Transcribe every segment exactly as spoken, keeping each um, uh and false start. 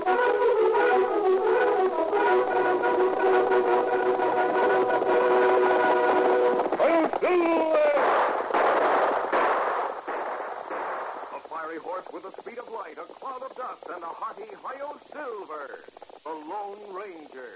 Horse with the speed of light, a cloud of dust, and a hearty Hi-Yo Silver, the Lone Ranger.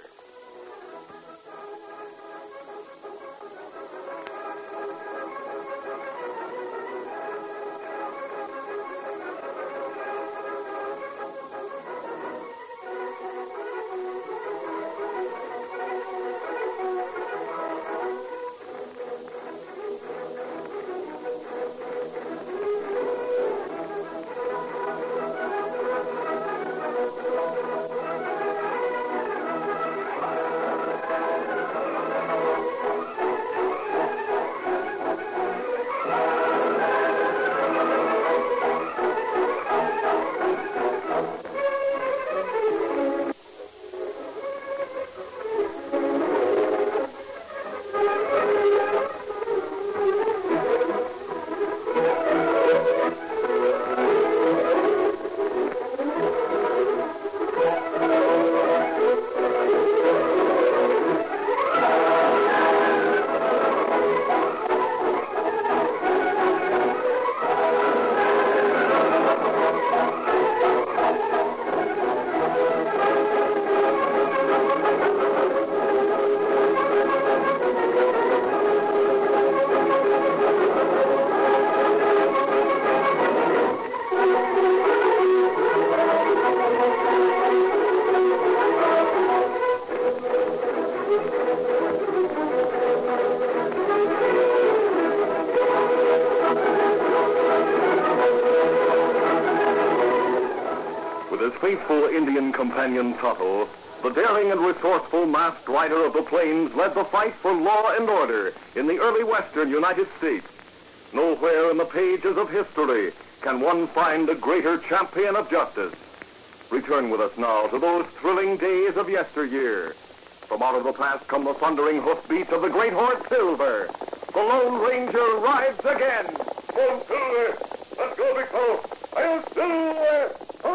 Faithful Indian companion Tonto, the daring and resourceful masked rider of the plains, led the fight for law and order in the early western United States. Nowhere in the pages of history can one find a greater champion of justice. Return with us now to those thrilling days of yesteryear. From out of the past come the thundering hoofbeats of the great horse Silver. The Lone Ranger rides again. Come, Silver! Let's go, big fellow! I'll Silver!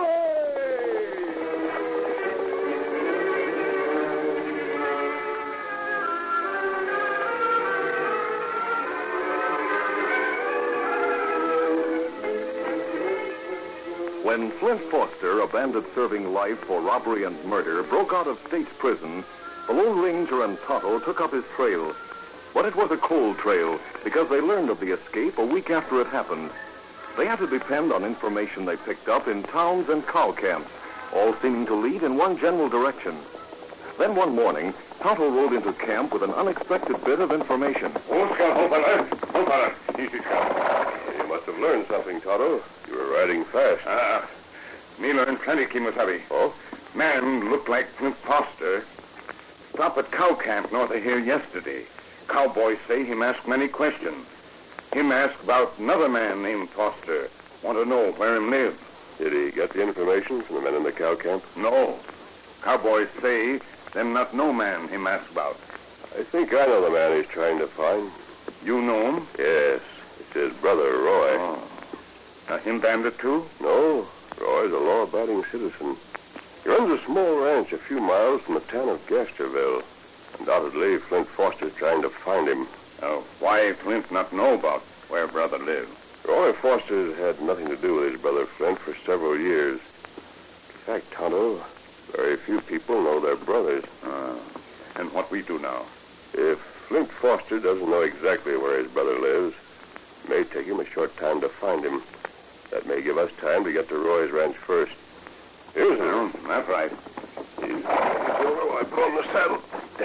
When Flint Foster, a bandit serving life for robbery and murder, broke out of state's prison, the Lone Ranger and Tonto took up his trail. But it was a cold trail because they learned of the escape a week after it happened. They had to depend on information they picked up in towns and cow camps, all seeming to lead in one general direction. Then one morning, Tonto rode into camp with an unexpected bit of information. Oh, Scout, hold on, hold on. Easy, Scout. You must have learned something, Tonto. You were riding fast. Ah, me learned plenty, Kemosabe. Oh? Man looked like Flint Foster. Stop at cow camp north of here yesterday. Cowboys say him ask many questions. Him ask about another man named Foster. Want to know where him live. Did he get the information from the men in the cow camp? No. Cowboys say them not no man him ask about. I think I know the man he's trying to find. You know him? Yes. It's his brother, Roy. Oh. Now, him bandit too? No. Roy's a law-abiding citizen. He runs a small ranch a few miles from the town of Gasterville. Undoubtedly, Flint Foster's trying to find him. Now, why Flint not know about where brother lives? Roy Foster's had nothing to do with his brother Flint for several years. In fact, Tonto, very few people know they're brothers. Uh, and what we do now? If Flint Foster doesn't know exactly where his brother lives, it may take him a short time to find him. That may give us time to get to Roy's ranch first. Here's well, that's right. He's over. I put on the saddle.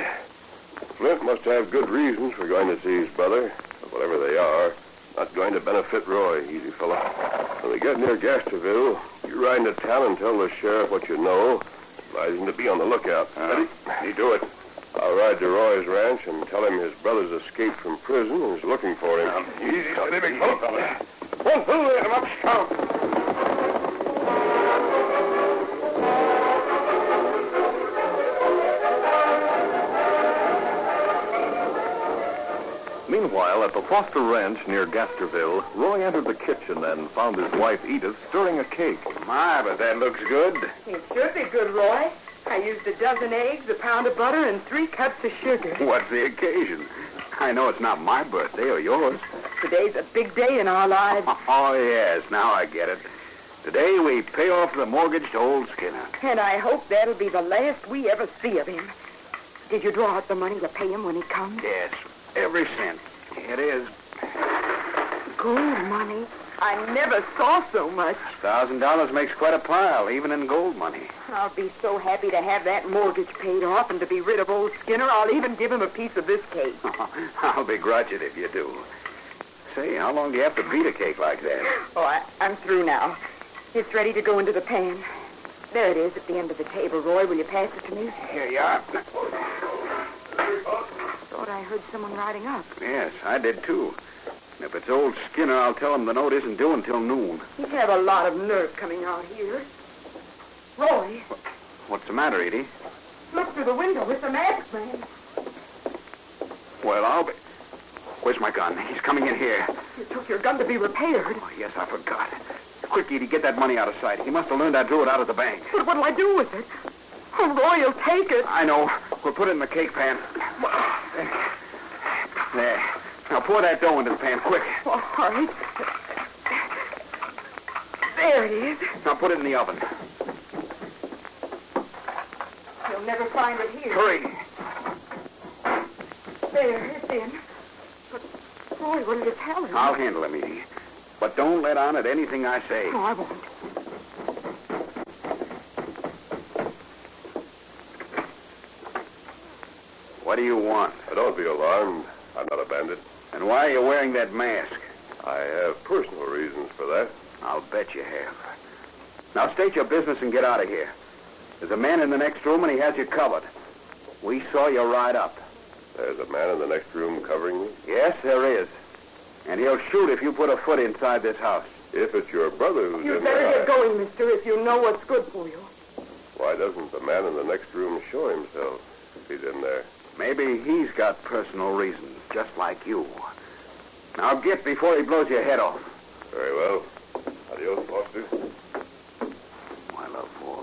Flint must have good reasons for going to see his brother, but whatever they are, not going to benefit Roy, easy fella. When we get near Gasterville, you ride into town and tell the sheriff what you know, advising to be on the lookout. Uh, Ready? You do it. I'll ride to Roy's ranch and tell him his brother's escaped from prison and is looking for him. Now, easy, steady, big fella. One, two, let him up, Scout. Meanwhile, at the Foster Ranch near Gasterville, Roy entered the kitchen and found his wife Edith stirring a cake. My, but that looks good. It should be good, Roy. I used a dozen eggs, a pound of butter, and three cups of sugar. What's the occasion? I know it's not my birthday or yours. Today's a big day in our lives. Oh, yes, now I get it. Today we pay off the mortgage to old Skinner. And I hope that'll be the last we ever see of him. Did you draw out the money to pay him when he comes? Yes, every cent. It is. Gold money? I never saw so much. Thousand dollars makes quite a pile, even in gold money. I'll be so happy to have that mortgage paid off and to be rid of old Skinner. I'll even give him a piece of this cake. I'll begrudge it if you do. Say, how long do you have to beat a cake like that? Oh, I, I'm through now. It's ready to go into the pan. There it is at the end of the table. Roy, will you pass it to me? Here you are. Thought I heard someone riding up. Yes, I did too. And if it's old Skinner, I'll tell him the note isn't due until noon. You have a lot of nerve coming out here. Roy. What's the matter, Edie? Look through the window. It's a masked man. Well, I'll be... Where's my gun? He's coming in here. You took your gun to be repaired. Oh, yes, I forgot. Quick, Edie, get that money out of sight. He must have learned I drew it out of the bank. But what'll I do with it? Oh, Roy will take it. I know. We'll put it in the cake pan. There. Now pour that dough into the pan, quick. All right. There it is. Now put it in the oven. You'll never find it here. Hurry. There, it's in. But, Roy, what did you tell him? I'll handle him, Edie. But don't let on at anything I say. No, I won't. What do you want? Don't be alarmed. I'm not a bandit. And why are you wearing that mask? I have personal reasons for that. I'll bet you have. Now state your business and get out of here. There's a man in the next room and he has you covered. We saw you ride up. There's a man in the next room covering me? Yes, there is. And he'll shoot if you put a foot inside this house. If it's your brother who's You'd in better there, get going, mister, if you know what's good for you. why doesn't the man in the next room show himself if he's in there? Maybe he's got personal reasons, just like you. Now get before he blows your head off. Very well. Adios, Foster. Well, of all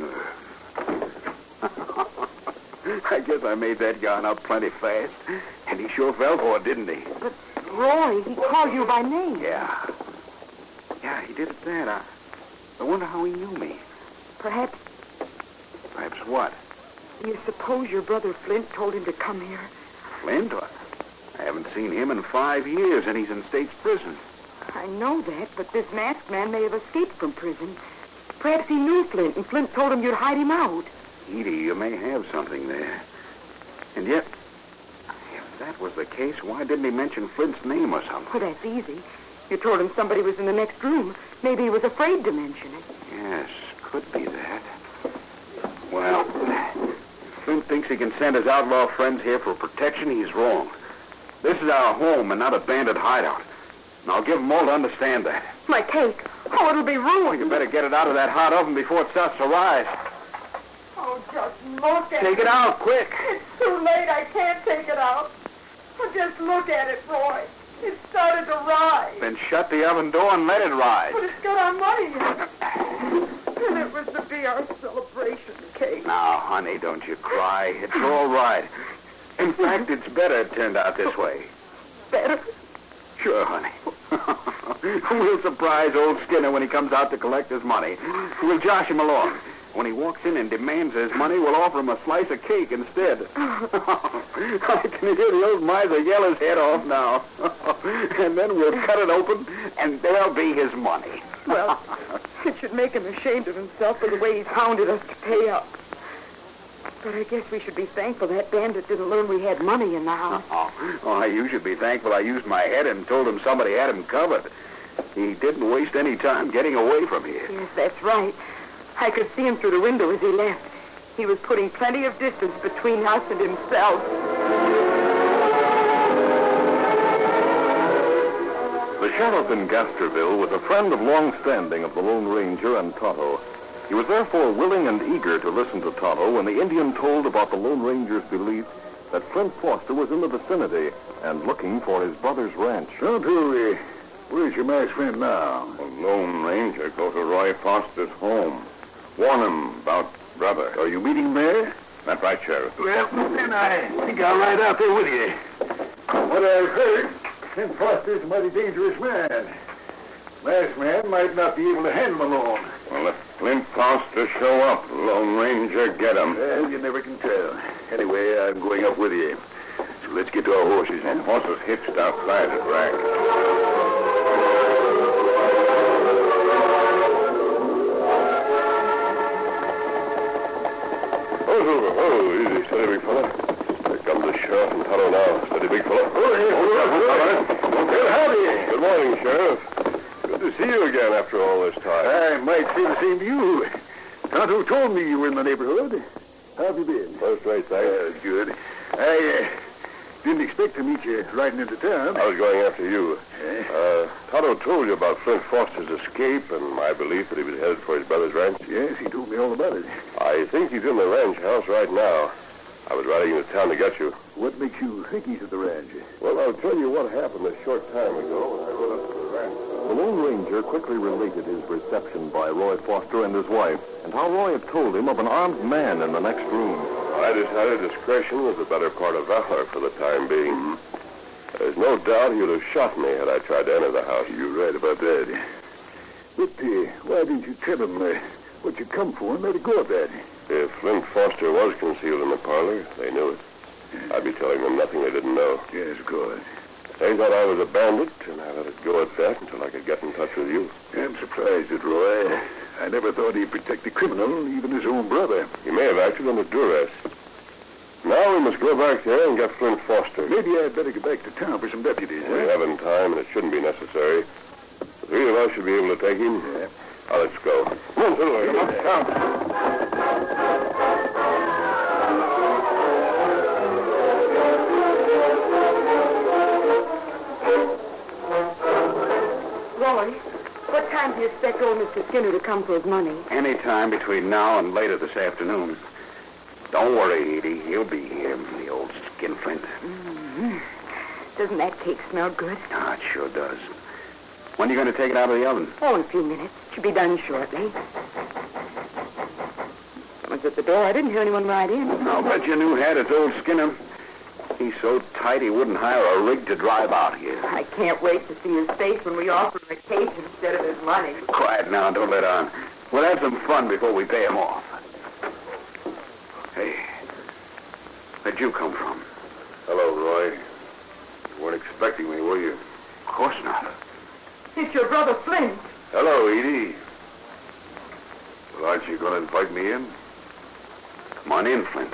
the nerve. I guess I made that yarn up plenty fast. And he sure fell for it, didn't he? But, Roy, he called you by name. Yeah. Yeah, he did it that. I, I wonder how he knew me. Perhaps, Perhaps what? do you suppose your brother Flint told him to come here? Flint? I haven't seen him in five years, and he's in state's prison. I know that, but this masked man may have escaped from prison. Perhaps he knew Flint, and Flint told him you'd hide him out. Edie, you may have something there. And yet, if that was the case, why didn't he mention Flint's name or something? Well, that's easy. You told him somebody was in the next room. Maybe he was afraid to mention it. Yes, could be that. Well, if Flint thinks he can send his outlaw friends here for protection, he's wrong. This is our home and not a bandit hideout. And I'll give them all to understand that. My cake. Oh, it'll be ruined. You better get it out of that hot oven before it starts to rise. Oh, just look at Take it out, quick. It's too late. I can't take it out. Oh, just look at it, Roy. It started to rise. Then shut the oven door and let it rise. But it's got our money in it. And it was to be our celebration cake. Now, honey, don't you cry. It's all right. In fact, it's better it turned out this way. Better? Sure, honey. We'll surprise old Skinner when he comes out to collect his money. We'll josh him along. When he walks in and demands his money, we'll offer him a slice of cake instead. I can hear the old miser yell his head off now. And then we'll cut it open, and there'll be his money. Well, it should make him ashamed of himself for the way he's hounded us to pay up. But I guess we should be thankful that bandit didn't learn we had money in the house. Oh, oh, you should be thankful I used my head and told him somebody had him covered. He didn't waste any time getting away from here. Yes, that's right. I could see him through the window as he left. He was putting plenty of distance between us and himself. The sheriff in Gasterville was a friend of long standing of the Lone Ranger and Tonto. He was therefore willing and eager to listen to Tonto when the Indian told about the Lone Ranger's belief that Flint Foster was in the vicinity and looking for his brother's ranch. Tonto, uh, where's your masked friend now? A Lone Ranger go to Roy Foster's home. Warn him about brother. Are you meeting there? That's right, Sheriff. Well, then I think I'll ride out there with you. What I've heard, Flint Foster's a mighty dangerous man. Masked man might not be able to handle him alone. Well, if Flint Foster show up, Lone Ranger get him. Well, you never can tell. Anyway, I'm going up with you. So let's get to our horses. And horses hitched outside the track. Oh, oh, easy, steady, big fella. Here comes the sheriff and Tonto now. Steady, big fella. Oh, hey, well, howdy. Good morning, Sheriff. Good to see you again after all this time. I might say the same to you. Tonto told me you were in the neighborhood. How have you been? First rate, thanks. Uh, good. I uh, didn't expect to meet you riding into town. I was going after you. Eh? Uh, Tonto told you about Flint Foster's escape and my belief that he was headed for his brother's ranch. Yes, he told me all about it. I think he's in the ranch house right now. I was riding into town to get you. What makes you think he's at the ranch? Well, I'll tell you what happened a short time ago when I rode up to the ranch. The Lone Ranger quickly related his reception by Roy Foster and his wife, and how Roy had told him of an armed man in the next room. I decided discretion was the better part of valor for the time being. There's no doubt he would have shot me had I tried to enter the house. You're right about that. But uh, why didn't you tell him uh, what you come for and let it go at that? If Flint Foster was concealed in the parlor, they knew it. I'd be telling them nothing they didn't know. Yes, of course. They thought I was a bandit, and I let it go at that until I could get in touch with you. I'm surprised at Roy. I never thought he'd protect a criminal, even his own brother. He may have acted under duress. Now we must go back there and get Flint Foster. Maybe I'd better get back to town for some deputies. We huh? haven't time, and it shouldn't be necessary. The three of us should be able to take him. Yeah. Now, let's go. Come on, Silver. Come on. Come. Roy, what time do you expect old Mister Skinner to come for his money? Any time between now and later this afternoon. Don't worry, Edie. He'll be here, the old skinflint. Mm-hmm. Doesn't that cake smell good? Ah, it sure does. When are you going to take it out of the oven? Oh, in a few minutes. Should be done shortly. Someone's at the door. I didn't hear anyone ride in. I'll bet you knew had it's old Skinner. He's so tight he wouldn't hire a rig to drive out here. I can't wait to see his face when we offer him a cake instead of his money. Quiet now, don't let on. We'll have some fun before we pay him off. Hey, where'd you come from? Hello, Roy. You weren't expecting me, were you? Of course not. It's your brother Flint. Hello, Edie. Well, aren't you going to invite me in? Come on in, Flint.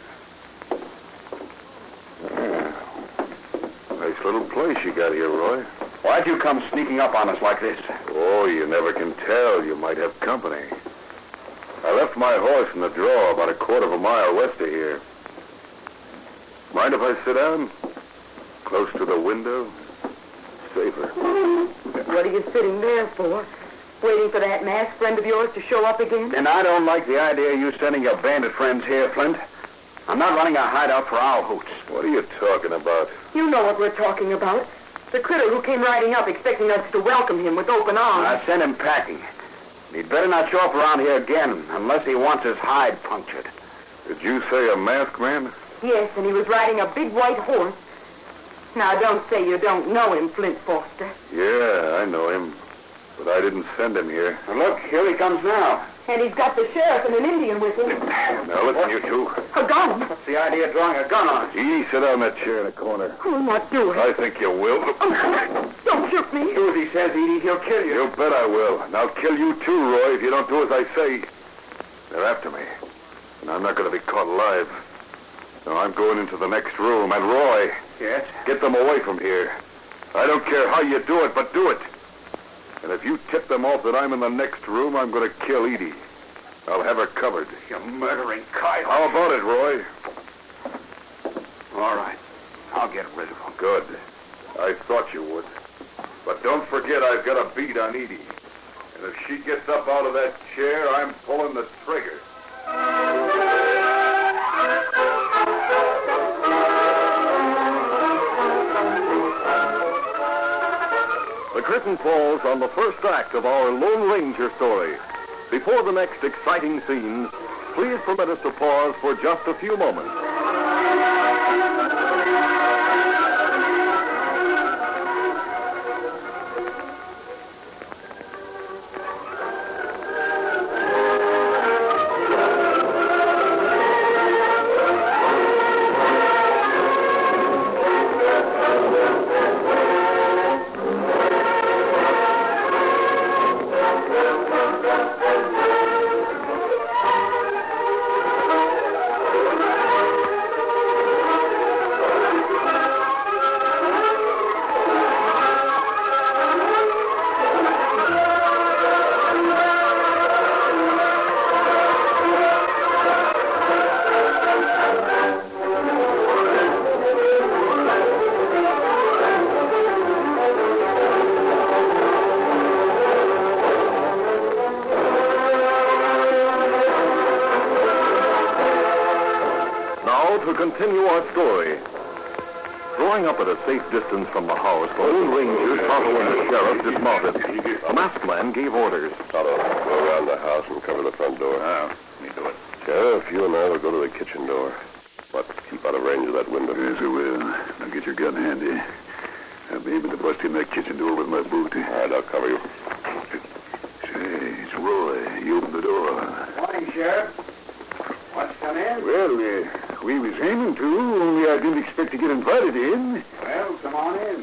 Yeah. Nice little place you got here, Roy. Why'd you come sneaking up on us like this? Oh, you never can tell. You might have company. I left my horse in the draw about a quarter of a mile west of here. Mind if I sit down? Close to the window? Safer. What are you sitting there for? Waiting for that masked friend of yours to show up again? And I don't like the idea of you sending your bandit friends here, Flint. I'm not running a hideout for owl hoots. What are you talking about? You know what we're talking about. The critter who came riding up expecting us to welcome him with open arms. I sent him packing. He'd better not show up around here again unless he wants his hide punctured. Did you say a masked man? Yes, and he was riding a big white horse. Now, don't say you don't know him, Flint Foster. Yeah, I know him. But I didn't send him here. And look, here he comes now. And he's got the sheriff and an Indian with him. Now, listen, you two. A gun? What's the idea of drawing a gun on us? Gee, sit down in that chair in the corner. We'll not do it. I think you will. Oh, don't shoot me. Do as he says, Edie. He'll kill you. You bet I will. And I'll kill you too, Roy, if you don't do as I say. They're after me. And I'm not going to be caught alive. No, I'm going into the next room. And Roy, Yes? get them away from here. I don't care how you do it, but do it. And if you tip them off that I'm in the next room, I'm going to kill Edie. I'll have her covered. You murdering coyote. How about it, Roy? All right. I'll get rid of him. Good. I thought you would. But don't forget I've got a beat on Edie. And if she gets up out of that chair, I'm pulling the trigger. curtain falls on the first act of our Lone Ranger story. Before the next exciting scenes, please permit us to pause for just a few moments. To continue our story. Drawing up at a safe distance from the house, the Lone Rangers, Tonto and the sheriff, dismounted. The masked man gave orders. Tonto, go around the house and cover the front door. Oh, me do it. Sheriff, you and I will go to the kitchen door. But keep out of range of that window. Yes, I will. Now get your gun handy. I'll be able to bust in that kitchen door with my boot. All right, I'll cover you. Say, it's Roy. You open the door. Morning, Sheriff. Want to come in? Well, uh, we was aiming to, only I didn't expect to get invited in. Well, come on in.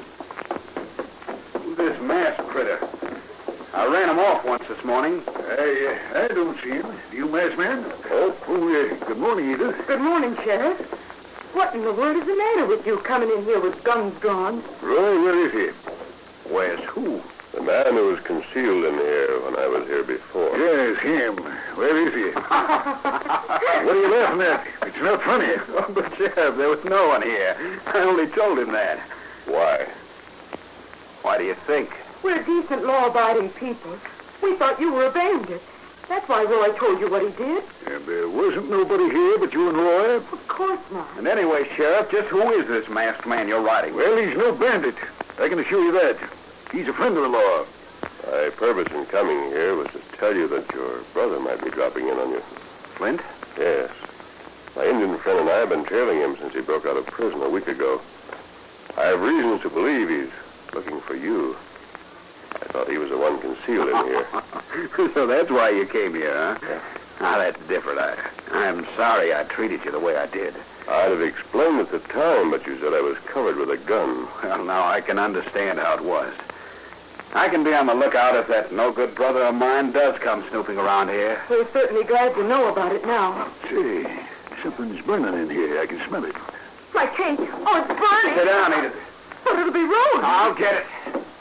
Who's this masked critter? I ran him off once this morning. I, uh, I don't see him. You masked man? Oh, oh uh, good morning, Edith. Good morning, Sheriff. What in the world is the matter with you coming in here with guns drawn? Roy, where is he? Where's who? The man who was concealed in here when I was here before. Yes, him. Where is he? What are you laughing at? It's not funny. Oh, but, Sheriff, there was no one here. I only told him that. Why? Why do you think? We're decent, law-abiding people. We thought you were a bandit. That's why Roy told you what he did. And there wasn't nobody here but you and Roy? Of course not. And anyway, Sheriff, just who is this masked man you're riding with? Well, he's no bandit. I can assure you that. He's a friend of the law. My purpose in coming here was to tell you that your brother might be dropping in on you. Flint? Yes. My Indian friend and I have been trailing him since he broke out of prison a week ago. I have reasons to believe he's looking for you. I thought he was the one concealed in here. So that's why you came here, huh? Yeah. Now, that's different. I, I'm sorry I treated you the way I did. I'd have explained at the time, but you said I was covered with a gun. Well, now I can understand how it was. I can be on the lookout if that no-good brother of mine does come snooping around here. We're certainly glad to know about it now. Say, something's burning in here. I can smell it. My cake. Oh, it's burning. Sit down, Edith. But it'll be ruined. I'll get it.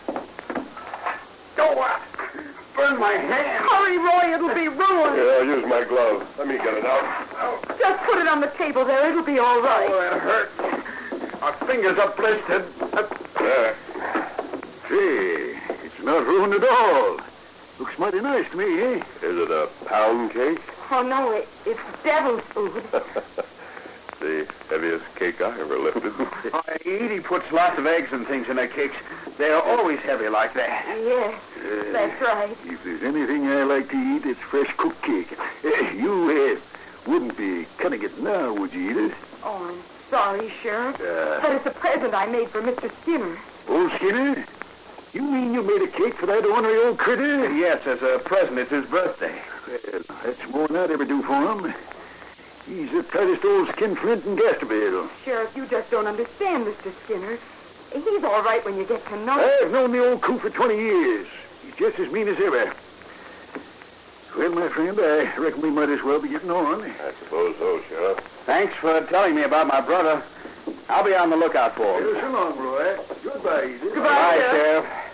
Go on. Burn my hand. Hurry, Roy. It'll be ruined. Here, I'll use my glove. Let me get it out. Just put it on the table there. It'll be all right. Oh, that hurts. My fingers are blistered. There. Say, it's not ruined at all. Looks mighty nice to me, eh? Is it a pound cake? Oh, no, it, it's devil's food. The heaviest cake I ever lifted. Oh, Edie puts lots of eggs and things in her cakes. They're always heavy like that. Yes, Uh, that's right. If there's anything I like to eat, it's fresh cooked cake. Uh, you uh, wouldn't be cutting it now, would you, Edith? Oh, I'm sorry, Sheriff. Uh, But it's a present I made for Mister Skinner. Old Skinner? You mean you made a cake for that ornery old critter? Yes, as a present. It's his birthday. Well, that's more than I'd ever do for him. He's the tightest old skinflint in Gasterville. Sheriff, you just don't understand Mister Skinner. He's all right when you get to know him. I've known the old coot for twenty years. He's just as mean as ever. Well, my friend, I reckon we might as well be getting on. I suppose so, Sheriff. Thanks for telling me about my brother. I'll be on the lookout for him. Well, so long, Roy. Goodbye, Edith. Goodbye, Bye, Sheriff. Sheriff.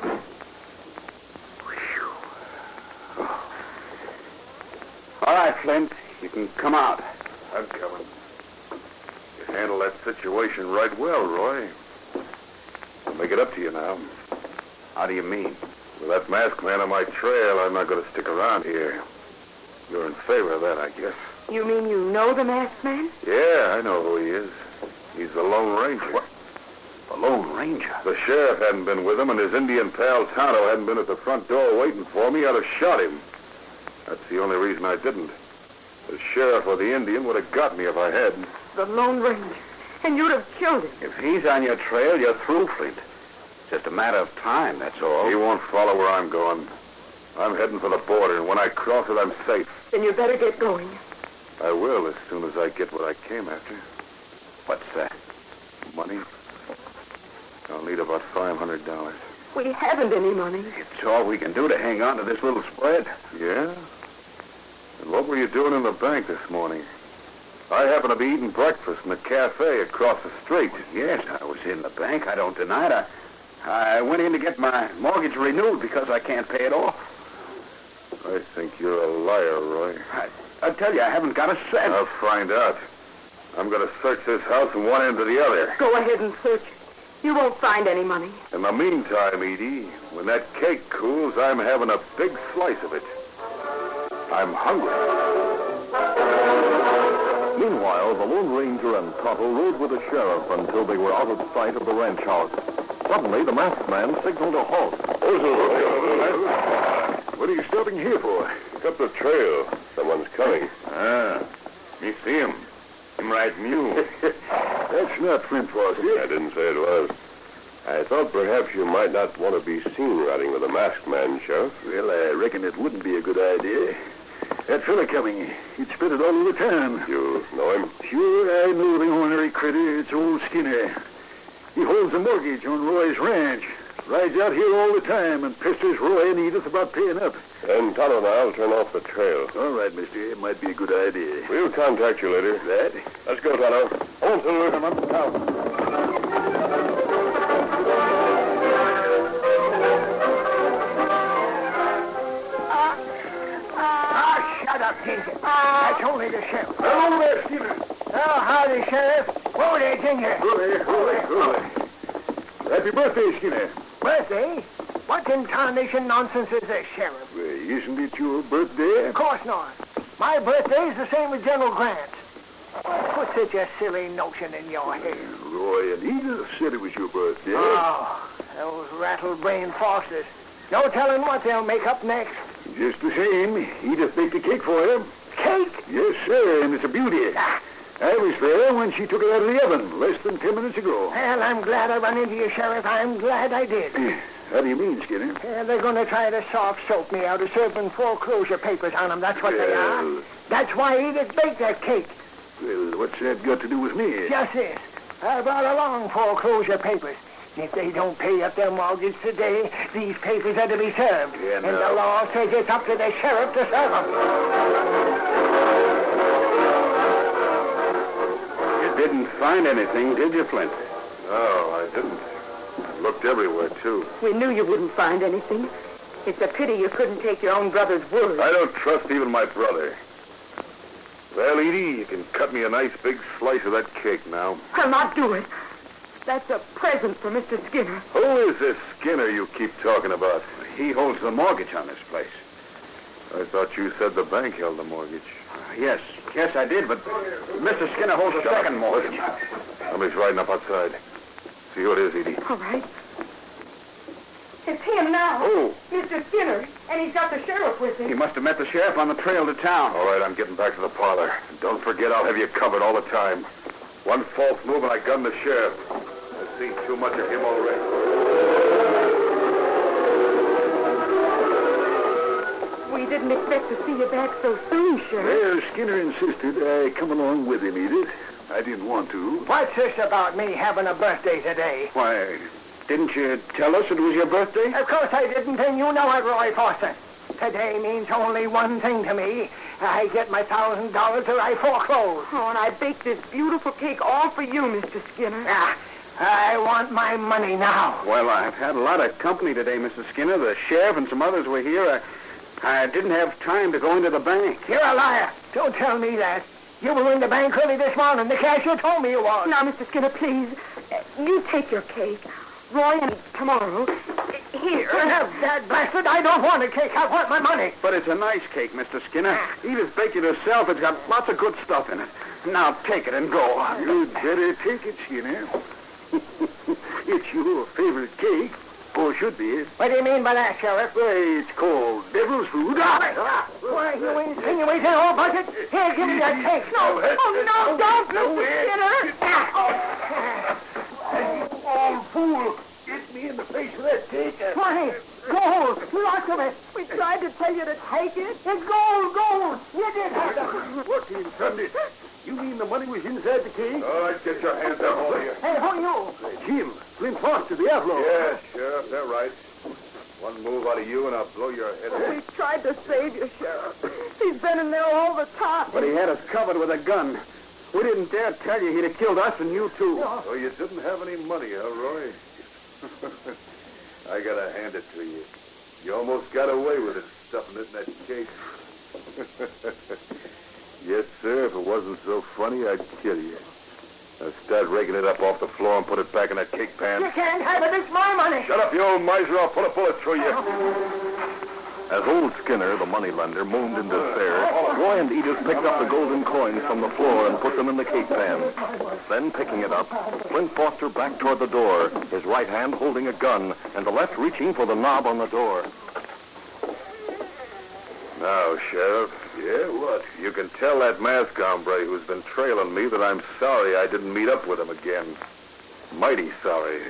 All right, Flint. You can come out. I'm coming. You handled that situation right well, Roy. I'll make it up to you now. How do you mean? With that masked man on my trail, I'm not going to stick around here. You're in favor of that, I guess. You mean you know the masked man? Yeah, I know who he is. He's the Lone Ranger. What? The Lone Ranger. If the sheriff hadn't been with him and his Indian pal Tonto hadn't been at the front door waiting for me, I'd have shot him. That's the only reason I didn't. The sheriff or the Indian would have got me if I had. The Lone Ranger. And you'd have killed him. If he's on your trail, you're through, Flint. Just a matter of time, that's all. He won't follow where I'm going. I'm heading for the border, and when I cross it, I'm safe. Then you better get going. I will as soon as I get what I came after. What's that? Money. I'll need about five hundred dollars. We haven't any money. It's all we can do to hang on to this little spread. Yeah? And what were you doing in the bank this morning? I happen to be eating breakfast in a cafe across the street. Yes, I was in the bank. I don't deny it. I, I went in to get my mortgage renewed because I can't pay it off. I think you're a liar, Roy. I, I tell you, I haven't got a cent. I'll find out. I'm going to search this house from one end to the other. Go ahead and search. You won't find any money. In the meantime, Edie, when that cake cools, I'm having a big slice of it. I'm hungry. Meanwhile, the Lone Ranger and Tonto rode with the sheriff until they were out of sight of the ranch house. Suddenly, the masked man signaled a halt. What are you stopping here for? Look up the trail. Someone's coming. Ah, me see him. Him right mule. That's not Flint Foster. I didn't say it was. I thought perhaps you might not want to be seen riding with a masked man, Sheriff. Well, I reckon it wouldn't be a good idea. That fella coming, he'd spread it all over town. You know him? Sure, I know the ornery critter. It's old Skinner. He holds a mortgage on Roy's ranch. Rides out here all the time and pesters Roy and Edith about paying up. Then Tonto and I'll turn off the trail. All right, mister. It might be a good idea. We'll contact you later. Right. Let's go, Tonto. On, Silver. I'm up to town. Ah, shut up, Tinker. That's only the sheriff. Hello there, Skinner. Oh, howdy, Sheriff. Whoa there, Tinker. Hooray, hooray, hooray. Happy birthday, Skinner. Birthday? What in tarnation nonsense is this, Sheriff? Well, isn't it your birthday? Of course not. My birthday's the same as General Grant's. What put such a silly notion in your head? Roy and Edith said it was your birthday. Oh, those rattle-brained Fosters. No telling what they'll make up next. Just the same, Edith baked a cake for him. Cake? Yes, sir, and it's a beauty. Ah. I was there when she took it out of the oven less than ten minutes ago. Well, I'm glad I run into you, Sheriff. I'm glad I did. How do you mean, Skinner? Yeah, they're going to try to soft soap me out of serving foreclosure papers on them. That's what they are. Well- That's why Edith baked that cake. Well, what's that got to do with me? Just this. I brought along foreclosure papers. If they don't pay up their mortgage today, these papers are to be served. Yeah, and no. the law says it's up to the sheriff to serve them. You didn't find anything, did you, Flint? No, I didn't. I looked everywhere, too. We knew you wouldn't find anything. It's a pity you couldn't take your own brother's word. I don't trust even my brother. Well, Edie, you can cut me a nice big slice of that cake now. I'll not do it. That's a present for Mister Skinner. Who is this Skinner you keep talking about? He holds the mortgage on this place. I thought you said the bank held the mortgage. Uh, yes, yes, I did, but Mister Skinner holds a second mortgage. Somebody's riding up outside. See who it is, Edie. All right. It's him now. Who? Mister Skinner. And he's got the sheriff with He him. must have met the sheriff on the trail to town. All right, I'm getting back to the parlor. And don't forget, I'll have you covered all the time. One false move and I gun the sheriff. I've seen too much of him already. We didn't expect to see you back so soon, Sheriff. Well, Skinner insisted I come along with him, Edith. I didn't want to. What's this about me having a birthday today? Why, didn't you tell us it was your birthday? Of course I didn't, and you know it, Roy Foster. Today means only one thing to me. I get my thousand dollars or I foreclose. Oh, and I baked this beautiful cake all for you, Mister Skinner. Ah, I want my money now. Well, I've had a lot of company today, Mister Skinner. The sheriff and some others were here. I, I didn't have time to go into the bank. You're a liar. Don't tell me that. You were in the bank early this morning. The cashier told me you was. Now, Mister Skinner, please, uh, you take your cake. Roy and tomorrow. Uh, Here. That bastard, I don't want a cake. I want my money. But it's a nice cake, Mister Skinner. Edith baked it herself. It's got lots of good stuff in it. Now take it and go. You'd better take it, Skinner. It's your favorite cake. Or should be. What do you mean by that, Sheriff? Why, it's called devil's food. Why, you insinuating, old bucket? Here, give me that cake. No, oh, no, don't, Mister Skinner. Old fool! Hit me in the face with that cake. Why, gold, lots of it. We tried to tell you to take it. It's gold, gold. You did have it. What in thunder? You mean the money was inside the cake? All right, get your hands up, all of you. Hey, who are you? Jim, Flint Foster, the outlaw. Yes, Sheriff, they're right. One move out of you and I'll blow your head off. We tried to save you, Sheriff. He's been in there all the time. But he had us covered with a gun. We didn't dare tell you he'd have killed us and you too. So you didn't have any money, huh, Roy? I gotta hand it to you. You almost got away with it, stuffing it in that cake. Yes, sir. If it wasn't so funny, I'd kill you. Now start raking it up off the floor and put it back in that cake pan. You can't have it. It's my money. Shut up, you old miser. I'll put a bullet through you. As old Skinner, the moneylender, moaned in despair, Roy and Edith picked up the golden coins from the floor and put them in the cake pan. Then, picking it up, Flint Foster backed toward the door, his right hand holding a gun, and the left reaching for the knob on the door. Now, Sheriff. Yeah, what? You can tell that masked hombre who's been trailing me that I'm sorry I didn't meet up with him again. Mighty sorry.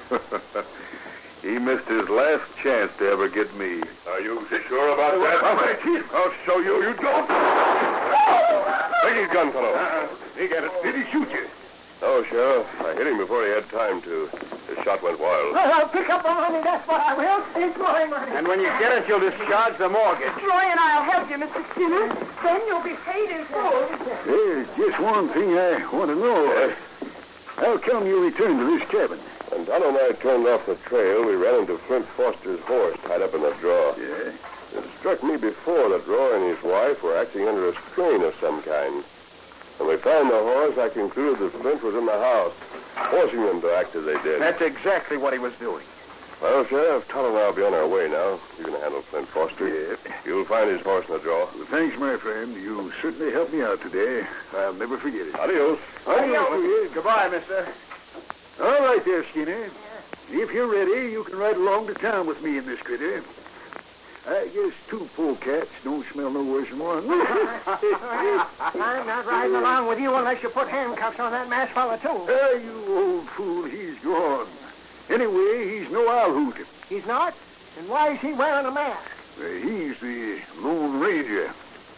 He missed his last chance to ever get me. Are you sure about that? I'll show you. You don't. Take his gun, fellow. Uh-uh. He got it. Did he shoot you? Oh, Sheriff. I hit him before he had time to. His shot went wild. Well, I'll pick up the money. That's what I will. It's my money. And when you get it, you'll discharge the mortgage. Roy and I'll help you, Mister Skinner. Then you'll be paid in full. There's just one thing I want to know. Yes? How come you returned to this cabin? When Don and I turned off the trail, we ran into Flint Foster's horse tied up in the draw. Yeah? It struck me before that Roy and his wife were acting under a strain of some kind. When we found the horse, I concluded that Flint was in the house, forcing them to act as they did. That's exactly what he was doing. Well, Sheriff, Todd and I'll be on our way now. You can handle Flint Foster. Yeah. You'll find his horse in the draw. Well, thanks, my friend. You certainly helped me out today. I'll never forget it. Adios. Adios. Goodbye, mister. All right there, Skinner. If you're ready, you can ride along to town with me in this critter. I guess two polecats don't smell no worse than one. I'm not riding along with you unless you put handcuffs on that masked fella, too. Ah, you old fool, he's gone. Anyway, he's no owl hoot. He's not? And why is he wearing a mask? Uh, he's the Lone Ranger.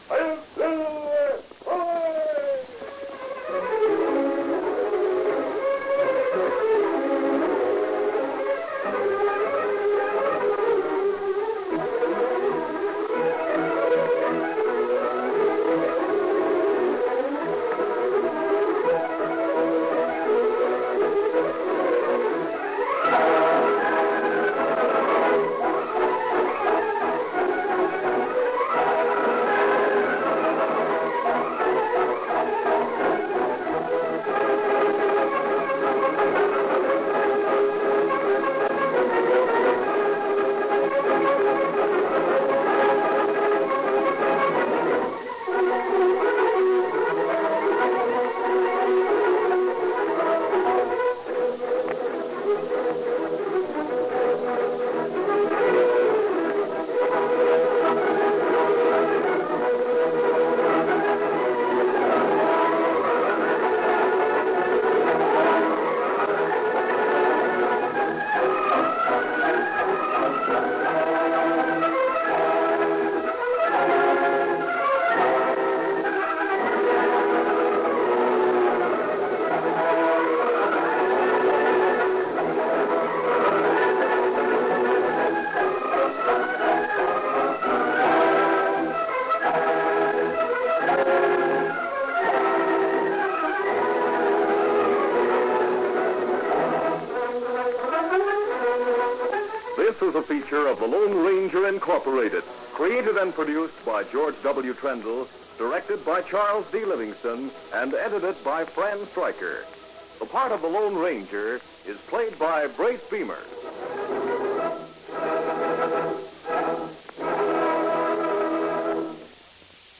This is a feature of the Lone Ranger Incorporated, created and produced by George W. Trendle, directed by Charles D. Livingston, and edited by Fran Stryker. The part of the Lone Ranger is played by Brace Beamer.